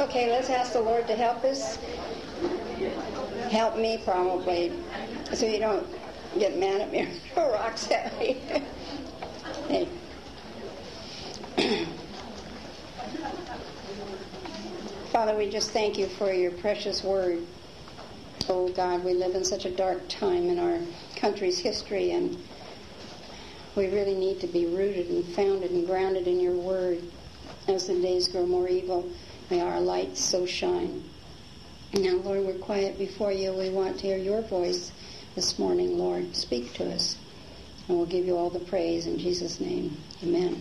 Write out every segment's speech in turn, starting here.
Okay, let's ask the Lord to help us. Help me, probably, so you don't get mad at me or throw rocks at me. Hey. Father, we just thank you for your precious word. Oh God, we live in such a dark time in our country's history, and we really need to be rooted and founded and grounded in your word. As the days grow more evil, may our light so shine. Now, Lord, we're quiet before you. We want to hear your voice this morning, Lord. Speak to us, and we'll give you all the praise in Jesus' name. Amen.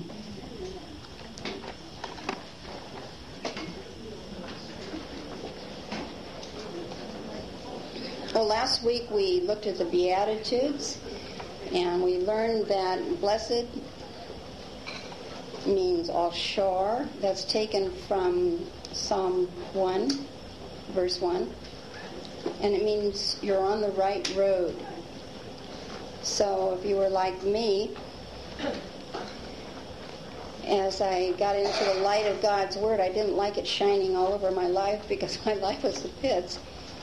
Well, last week we looked at the Beatitudes, and we learned that blessed means Ashar. That's taken from Psalm 1, verse 1. And it means you're on the right road. So if you were like me, as I got into the light of God's Word, I didn't like it shining all over my life because my life was the pits.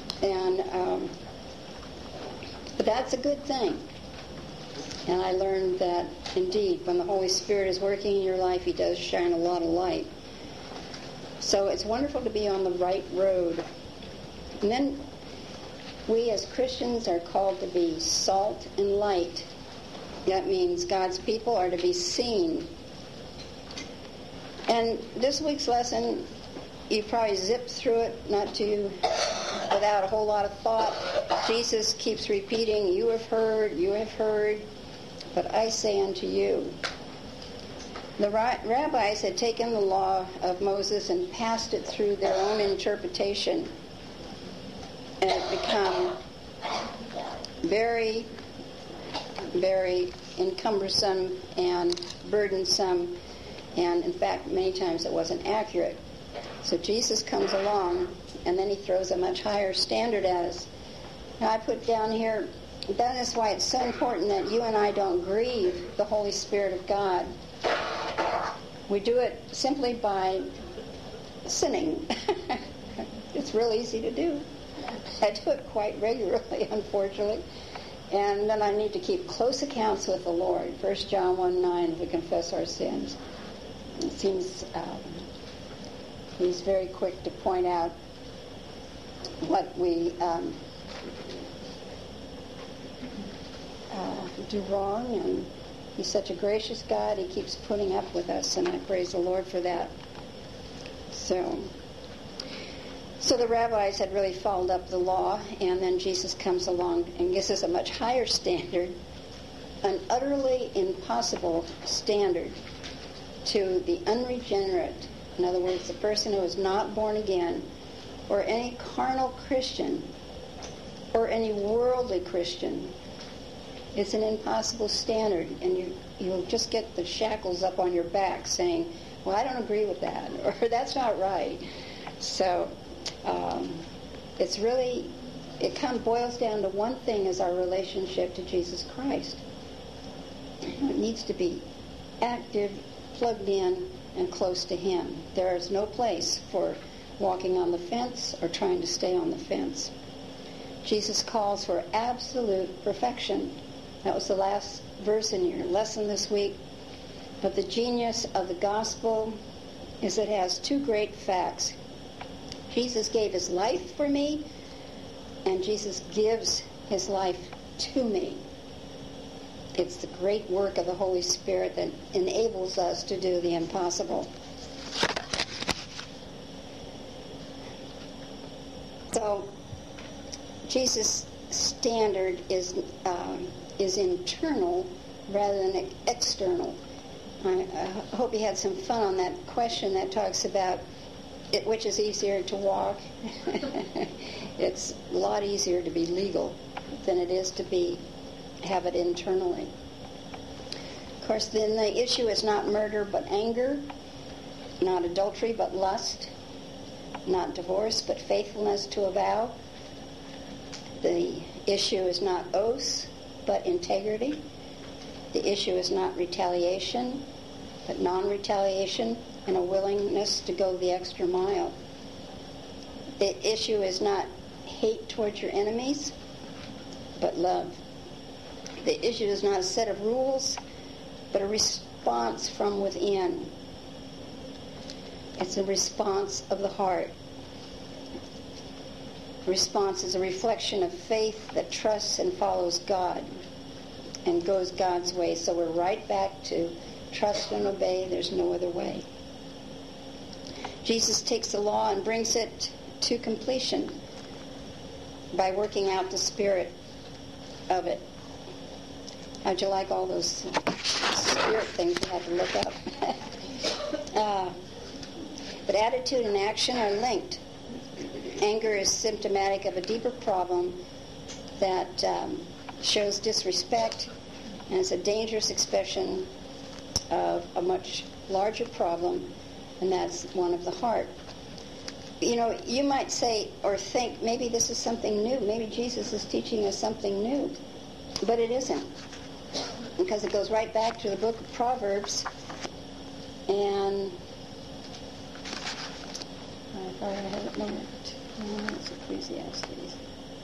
But that's a good thing. And I learned that, indeed, when the Holy Spirit is working in your life, He does shine a lot of light. So it's wonderful to be on the right road. And then we as Christians are called to be salt and light. That means God's people are to be seen. And this week's lesson, you probably zipped through it, without a whole lot of thought. Jesus keeps repeating, you have heard, but I say unto you. The rabbis had taken the law of Moses and passed it through their own interpretation, and it become very, very encumbersome and burdensome, and in fact many times it wasn't accurate. So Jesus comes along, and then He throws a much higher standard at us. Now I put down here, that is why it's so important that you and I don't grieve the Holy Spirit of God. We do it simply by sinning. It's real easy to do. I do it quite regularly, unfortunately. And then I need to keep close accounts with the Lord. 1 John 1:9, we confess our sins. It seems He's very quick to point out what we do wrong, and He's such a gracious God. He keeps putting up with us, and I praise the Lord for that. So the rabbis had really followed up the law, and then Jesus comes along and gives us a much higher standard, an utterly impossible standard to the unregenerate. In other words, the person who is not born again, or any carnal Christian, or any worldly Christian. It's an impossible standard, and you'll just get the shackles up on your back saying, well, I don't agree with that, or that's not right. So it's really, it kind of boils down to one thing, is our relationship to Jesus Christ. It needs to be active, plugged in, and close to Him. There is no place for walking on the fence or trying to stay on the fence. Jesus calls for absolute perfection. That was the last verse in your lesson this week. But the genius of the gospel is it has two great facts. Jesus gave His life for me, and Jesus gives His life to me. It's the great work of the Holy Spirit that enables us to do the impossible. So, Jesus' standard is internal rather than external. I hope you had some fun on that question that talks about which is easier to walk. It's a lot easier to be legal than it is to have it internally. Of course, then the issue is not murder but anger, not adultery but lust, not divorce but faithfulness to a vow. The issue is not oaths but integrity. The issue is not retaliation but non-retaliation, and a willingness to go the extra mile. The issue is not hate towards your enemies, but love. The issue is not a set of rules, but a response from within. It's a response of the heart. Response is a reflection of faith that trusts and follows God and goes God's way. So we're right back to trust and obey. There's no other way. Jesus takes the law and brings it to completion by working out the spirit of it. How'd you like all those spirit things you had to look up? But attitude and action are linked. Anger is symptomatic of a deeper problem that shows disrespect, and it's a dangerous expression of a much larger problem, and that's one of the heart. You know, you might say or think, maybe this is something new. Maybe Jesus is teaching us something new. But it isn't. Because it goes right back to the book of Proverbs, and I thought I had it marked. It's Ecclesiastes.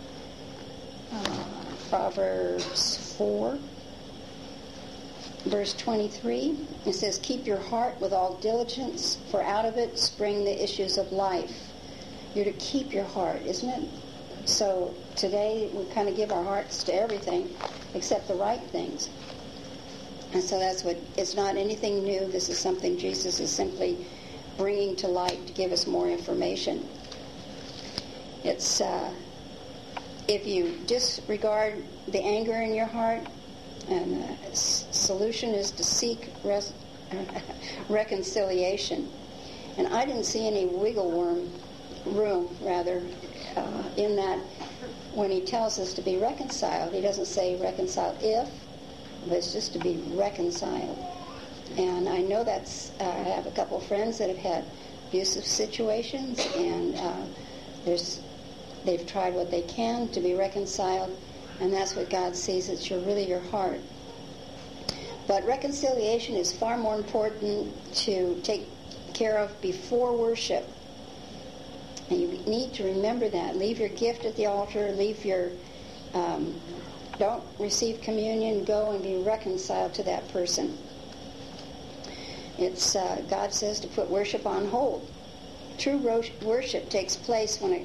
Proverbs 4, verse 23. It says, "Keep your heart with all diligence, for out of it spring the issues of life." You're to keep your heart, isn't it? So today we kind of give our hearts to everything except the right things. And so that's what, it's not anything new. This is something Jesus is simply bringing to light to give us more information. It's, if you disregard the anger in your heart, and the solution is to seek reconciliation. And I didn't see any wiggle room, in that when he tells us to be reconciled. He doesn't say reconcile if, but it's just to be reconciled. And I know that's, I have a couple of friends that have had abusive situations, and they've tried what they can to be reconciled, and that's what God sees. It's really your heart. But reconciliation is far more important to take care of before worship. And you need to remember that. Leave your gift at the altar. Leave your... don't receive communion. Go and be reconciled to that person. It's God says to put worship on hold. True worship takes place when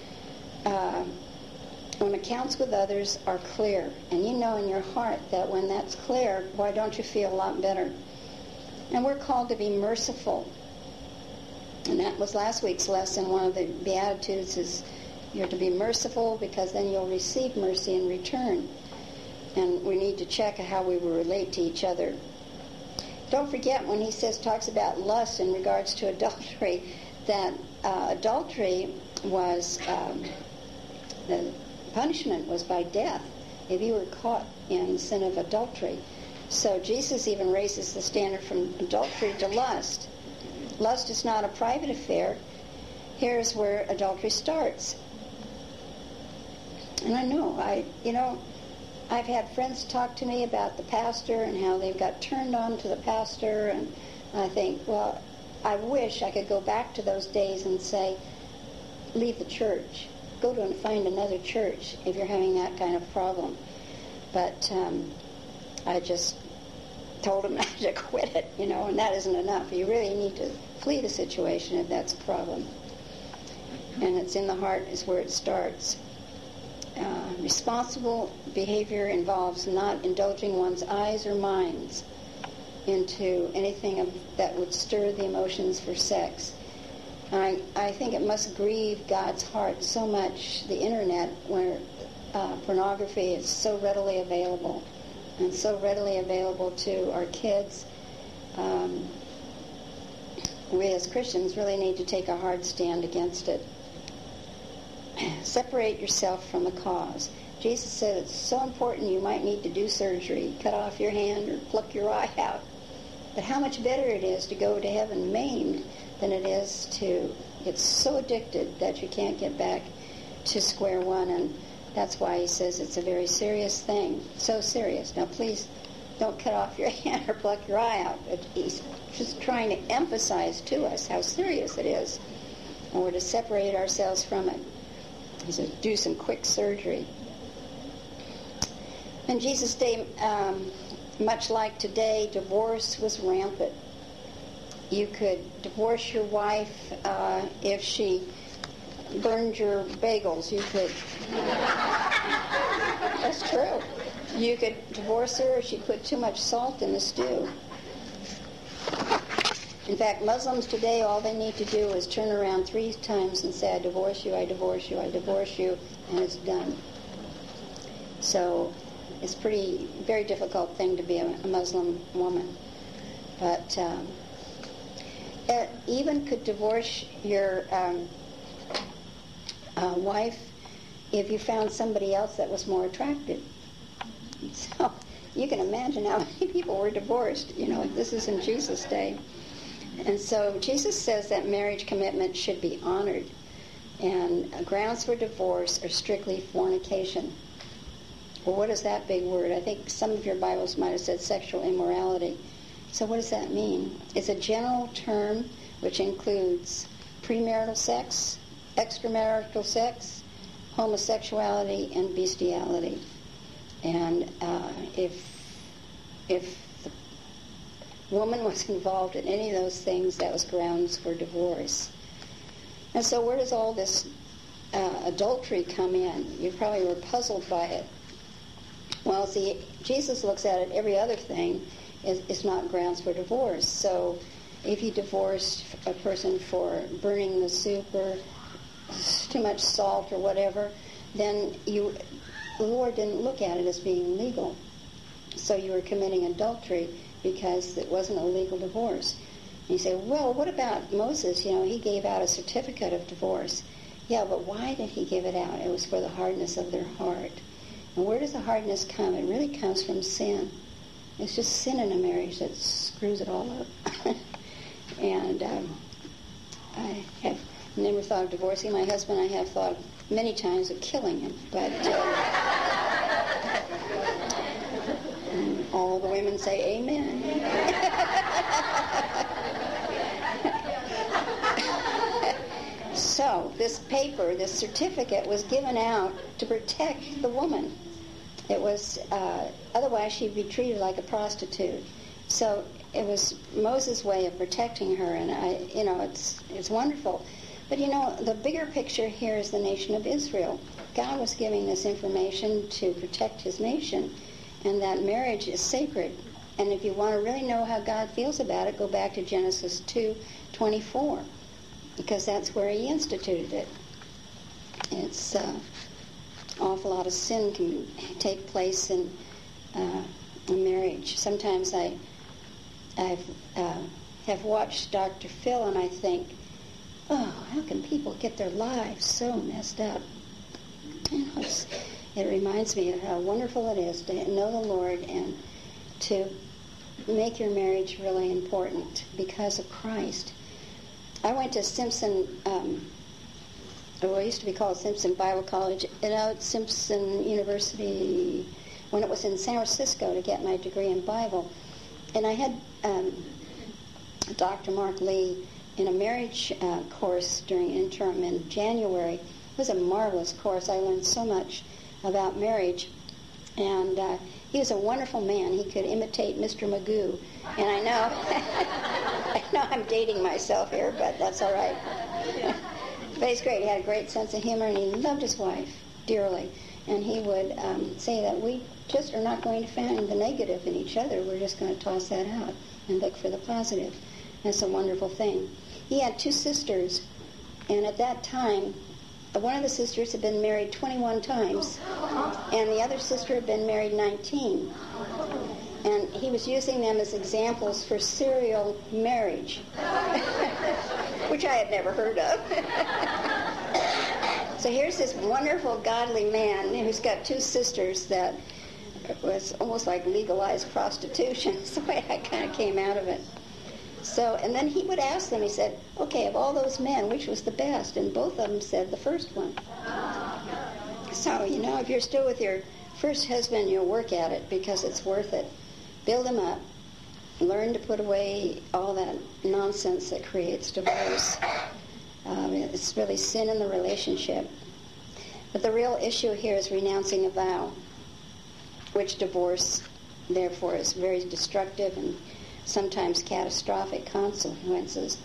accounts with others are clear. And you know in your heart that when that's clear, why don't you feel a lot better? And we're called to be merciful. And that was last week's lesson. One of the Beatitudes is you're to be merciful, because then you'll receive mercy in return. And we need to check how we will relate to each other. Don't forget when he talks about lust in regards to adultery, that adultery was, the punishment was by death if you were caught in the sin of adultery. So Jesus even raises the standard from adultery to lust. Lust is not a private affair. Here's where adultery starts. And I know, I've had friends talk to me about the pastor and how they've got turned on to the pastor, and I think, well, I wish I could go back to those days and say, leave the church. Go to and find another church if you're having that kind of problem. But I just told them not to quit it, and that isn't enough. You really need to flee the situation if that's a problem. And it's in the heart is where it starts. Responsible behavior involves not indulging one's eyes or minds into anything that would stir the emotions for sex. And I think it must grieve God's heart so much, the internet, where pornography is so readily available, and so readily available to our kids. We as Christians really need to take a hard stand against it. Separate yourself from the cause. Jesus said it's so important you might need to do surgery, cut off your hand or pluck your eye out. But how much better it is to go to heaven maimed than it is to get so addicted that you can't get back to square one. And that's why he says it's a very serious thing. So serious. Now please don't cut off your hand or pluck your eye out. But he's just trying to emphasize to us how serious it is. and we're to separate ourselves from it. He said, do some quick surgery. In Jesus' day, much like today, divorce was rampant. You could divorce your wife if she burned your bagels. You could. That's true. You could divorce her if she put too much salt in the stew. In fact, Muslims today, all they need to do is turn around 3 times and say, I divorce you, I divorce you, I divorce you, and it's done. So it's very difficult thing to be a Muslim woman. But even could divorce your wife if you found somebody else that was more attractive. So you can imagine how many people were divorced. This is in Jesus' day. And so Jesus says that marriage commitment should be honored. And grounds for divorce are strictly fornication. Well, what is that big word? I think some of your Bibles might have said sexual immorality. So what does that mean? It's a general term which includes premarital sex, extramarital sex, homosexuality, and bestiality. And if the woman was involved in any of those things, that was grounds for divorce. And so where does all this adultery come in? You probably were puzzled by it. Well, see, Jesus looks at it, every other thing is not grounds for divorce. So if you divorced a person for burning the soup or too much salt or whatever, then the Lord didn't look at it as being legal. So you were committing adultery because it wasn't a legal divorce. And you say, well, what about Moses? He gave out a certificate of divorce. Yeah, but why did he give it out? It was for the hardness of their heart. And where does the hardness come? It really comes from sin. It's just sin in a marriage that screws it all up. And I have never thought of divorcing my husband. I have thought many times of killing him. But all the women say amen. So this paper, this certificate, was given out to protect the woman. It was, otherwise she'd be treated like a prostitute. So it was Moses' way of protecting her, and it's wonderful. But the bigger picture here is the nation of Israel. God was giving this information to protect his nation, and that marriage is sacred. And if you want to really know how God feels about it, go back to Genesis 2:24, because that's where he instituted it. It's awful lot of sin can take place in a marriage. Sometimes I have watched Dr. Phil, and I think, oh, how can people get their lives so messed up? It reminds me of how wonderful it is to know the Lord and to make your marriage really important because of Christ. I went to Simpson, it used to be called Simpson Bible College, at Simpson University when it was in San Francisco to get my degree in Bible. And I had Dr. Mark Lee in a marriage course during interim in January. It was a marvelous course. I learned so much about marriage. And he was a wonderful man. He could imitate Mr. Magoo. And I know I'm dating myself here, but that's all right. But he's great. He had a great sense of humor, and he loved his wife dearly. And he would say that we just are not going to find the negative in each other. We're just going to toss that out and look for the positive. That's a wonderful thing. He had 2 sisters, and at that time, one of the sisters had been married 21 times, and the other sister had been married 19. And he was using them as examples for serial marriage, which I had never heard of. So here's this wonderful, godly man who's got 2 sisters that was almost like legalized prostitution. That's the way I kind of came out of it. So, and then he would ask them, he said, okay, of all those men, which was the best? And both of them said the first one. So, if you're still with your first husband, you'll work at it because it's worth it. Build him up. Learn to put away all that nonsense that creates divorce. It's really sin in the relationship. But the real issue here is renouncing a vow, which divorce, therefore, is very destructive and sometimes catastrophic consequences.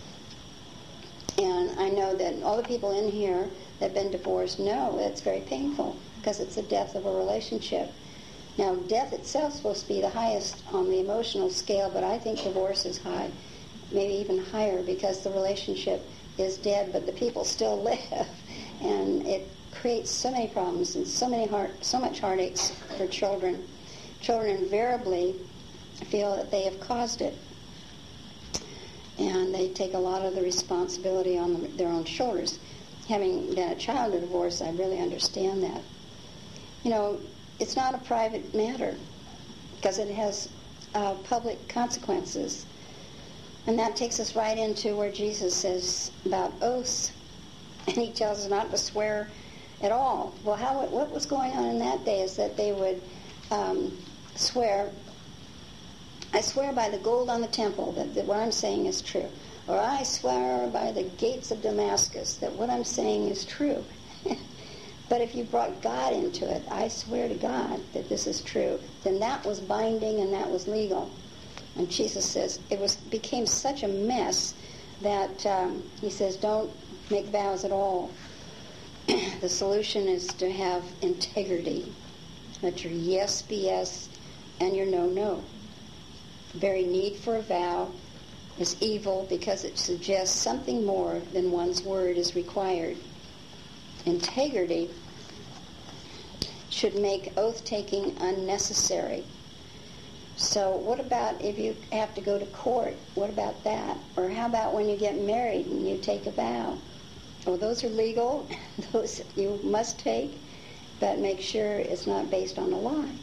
And I know that all the people in here that have been divorced know that it's very painful because it's the death of a relationship. Now, death itself is supposed to be the highest on the emotional scale, but I think divorce is high, maybe even higher, because the relationship is dead, but the people still live. And it creates so many problems and so much heartaches for children. Children invariably feel that they have caused it, and they take a lot of the responsibility on their own shoulders. Having been a child of divorce, I really understand that. It's not a private matter because it has public consequences. And that takes us right into where Jesus says about oaths, and he tells us not to swear at all. Well, what was going on in that day is that they would swear, I swear by the gold on the temple that what I'm saying is true. Or I swear by the gates of Damascus that what I'm saying is true. But if you brought God into it, I swear to God that this is true, then that was binding and that was legal. And Jesus says became such a mess that he says don't make vows at all. The solution is to have integrity. Let your yes be yes and your no, no. The very need for a vow is evil because it suggests something more than one's word is required. Integrity should make oath-taking unnecessary. So what about if you have to go to court? What about that? Or how about when you get married and you take a vow? Well, those are legal. Those you must take, but make sure it's not based on a lie.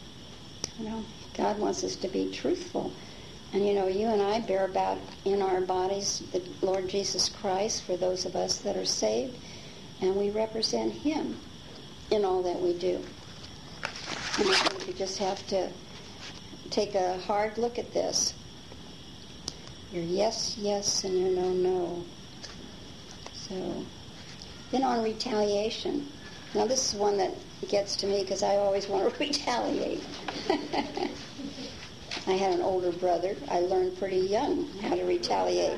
God wants us to be truthful. And you and I bear about in our bodies the Lord Jesus Christ for those of us that are saved, and we represent him in all that we do. And I think you just have to take a hard look at this. Your yes, yes, and your no, no. So, then on retaliation. Now this is one that gets to me because I always want to retaliate. I had an older brother. I learned pretty young how to retaliate.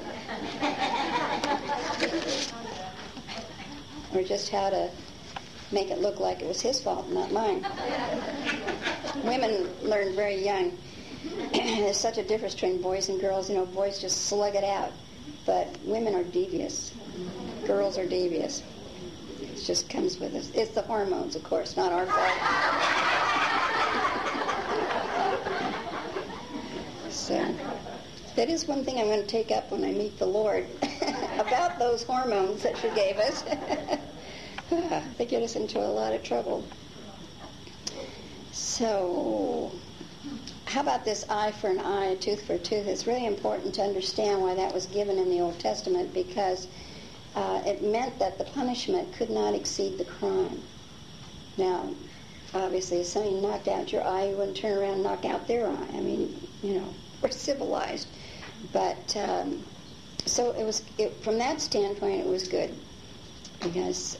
Or just how to make it look like it was his fault, not mine. Women learn very young. There's such a difference between boys and girls. Boys just slug it out. But women are devious. Girls are devious. It just comes with us. It's the hormones, of course, not our fault. So, that is one thing I'm going to take up when I meet the Lord about those hormones that she gave us. They get us into a lot of trouble. So, how about this eye for an eye, tooth for a tooth? It's really important to understand why that was given in the Old Testament, because it meant that the punishment could not exceed the crime. Now, obviously, if somebody knocked out your eye, you wouldn't turn around and knock out their eye. I mean, we're civilized. But, so from that standpoint, it was good. Because,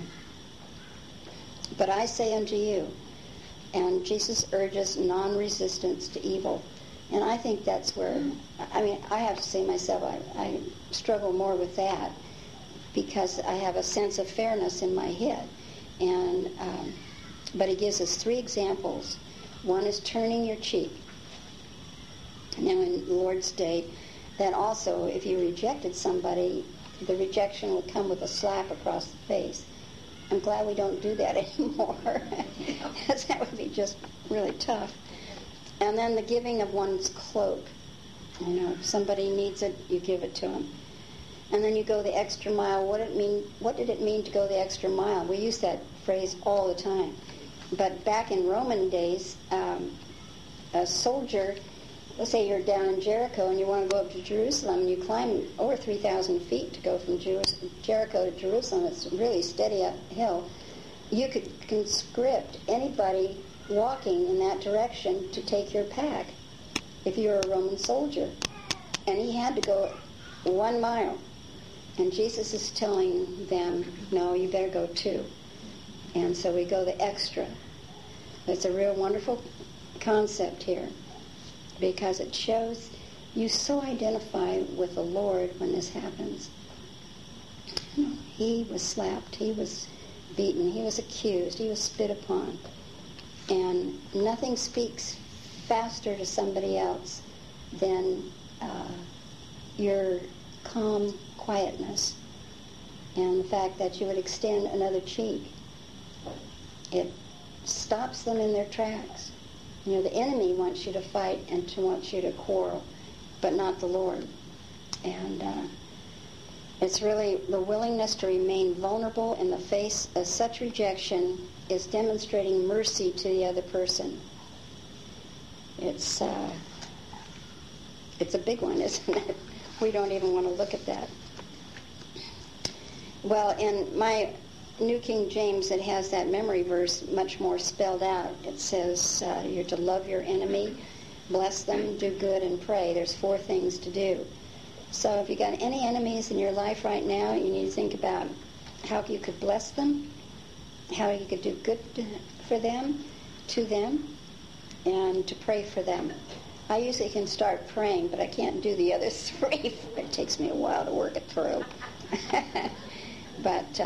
but I say unto you, and Jesus urges non-resistance to evil. And I think that's where, I have to say myself, I struggle more with that because I have a sense of fairness in my head. And but he gives us 3 examples. One is turning your cheek. Now in the Lord's Day, that also, if you rejected somebody, the rejection would come with a slap across the face. I'm glad we don't do that anymore, because that would be just really tough. And then the giving of one's cloak. If somebody needs it, you give it to them. And then you go the extra mile. What did it mean to go the extra mile? We use that phrase all the time. But back in Roman days, a soldier, let's say you're down in Jericho and you want to go up to Jerusalem, and you climb over 3,000 feet to go from Jericho to Jerusalem. It's a really steady uphill. You could conscript anybody walking in that direction to take your pack if you're a Roman soldier. And he had to go 1 mile. And Jesus is telling them, no, you better go too. And so we go the extra. It's a real wonderful concept here, because it shows you so identify with the Lord when this happens. He was slapped, he was beaten, he was accused, he was spit upon. And nothing speaks faster to somebody else than your calm quietness and the fact that you would extend another cheek. It stops them in their tracks. The enemy wants you to fight and wants you to quarrel, but not the Lord. And it's really the willingness to remain vulnerable in the face of such rejection is demonstrating mercy to the other person. It's a big one, isn't it? We don't even want to look at that. Well, in my New King James, it has that memory verse much more spelled out. It says you're to love your enemy, bless them, do good, and pray. There's 4 things to do. So if you got any enemies in your life right now, you need to think about how you could bless them, how you could do good for them, to them, and to pray for them. I usually can start praying, but I can't do the other 3. It takes me a while to work it through. But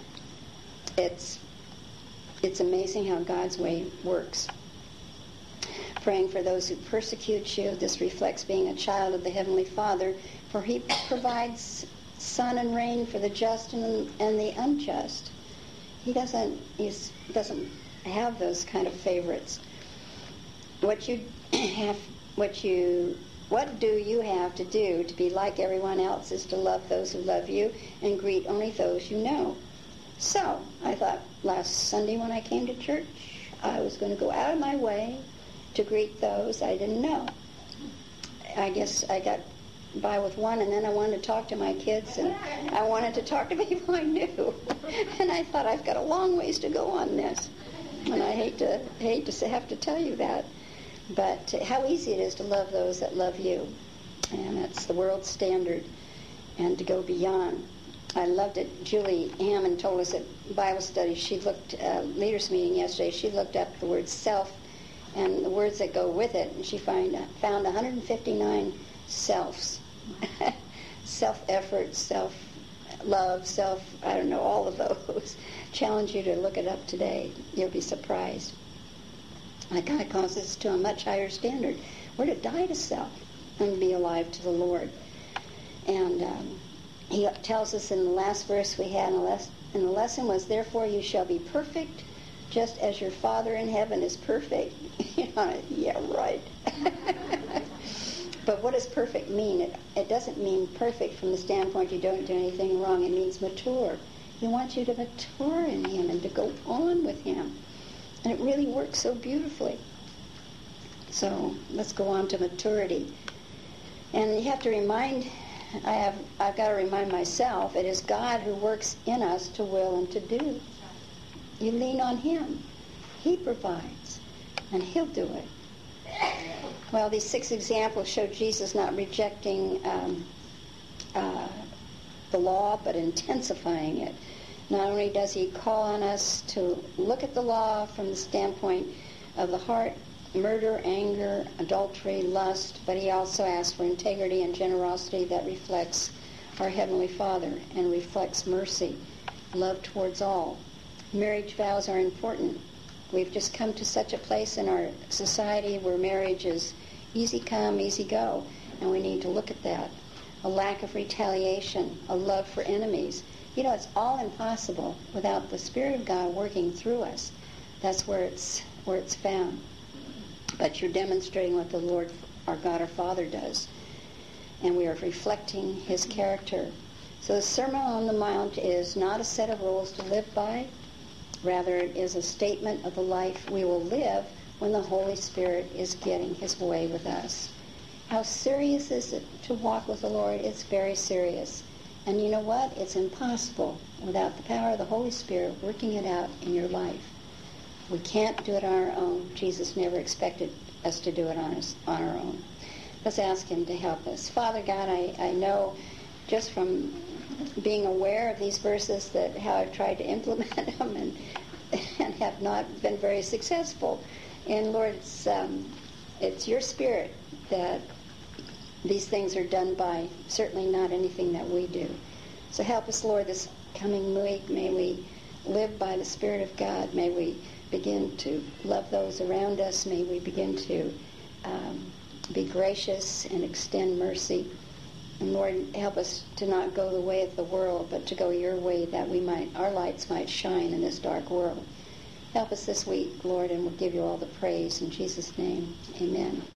it's amazing how God's way works. Praying for those who persecute you. This reflects being a child of the Heavenly Father, for He provides sun and rain for the just and the unjust. He doesn't have those kind of favorites. What do you have to do to be like everyone else is to love those who love you and greet only those you know. So I thought last Sunday when I came to church, I was going to go out of my way to greet those I didn't know. I guess I got by with one, and then I wanted to talk to my kids, and I wanted to talk to people I knew. And I thought, I've got a long ways to go on this. And I hate to have to tell you that. But how easy it is to love those that love you. And that's the world standard. And to go beyond. I loved it. Julie Hammond told us at Bible study, she looked, leaders meeting yesterday, she looked up the word self and the words that go with it, and she found 159 selves. Self-effort, self-love, I don't know, all of those. Challenge you to look it up today. You'll be surprised. And God calls us to a much higher standard. We're to die to self and be alive to the Lord. And He tells us in the last verse we had in the lesson was, therefore you shall be perfect, just as your Father in heaven is perfect. Yeah, right. But what does perfect mean? It doesn't mean perfect from the standpoint you don't do anything wrong. It means mature. He wants you to mature in Him and to go on with Him. And it really works so beautifully. So let's go on to maturity. And you have to remind, I've got to remind myself, it is God who works in us to will and to do. You lean on Him. He provides. And He'll do it. Well, these 6 examples show Jesus not rejecting the law, but intensifying it. Not only does He call on us to look at the law from the standpoint of the heart, murder, anger, adultery, lust, but He also asks for integrity and generosity that reflects our Heavenly Father and reflects mercy, love towards all. Marriage vows are important. We've just come to such a place in our society where marriage is easy come, easy go, and we need to look at that. A lack of retaliation, a love for enemies. It's all impossible without the Spirit of God working through us. That's where it's found. But you're demonstrating what the Lord, our God, our Father does. And we are reflecting His character. So the Sermon on the Mount is not a set of rules to live by. Rather, it is a statement of the life we will live when the Holy Spirit is getting His way with us. How serious is it to walk with the Lord? It's very serious. And you know what? It's impossible without the power of the Holy Spirit working it out in your life. We can't do it on our own. Jesus never expected us to do it on our own. Let's ask Him to help us. Father God, I know just from being aware of these verses, that how I've tried to implement them and have not been very successful. And Lord, it's your Spirit that these things are done by, certainly not anything that we do. So help us, Lord, this coming week. May we live by the Spirit of God. May we begin to love those around us. May we begin to be gracious and extend mercy. And Lord, help us to not go the way of the world, but to go your way, that our lights might shine in this dark world. Help us this week, Lord, and we'll give you all the praise. In Jesus' name, amen.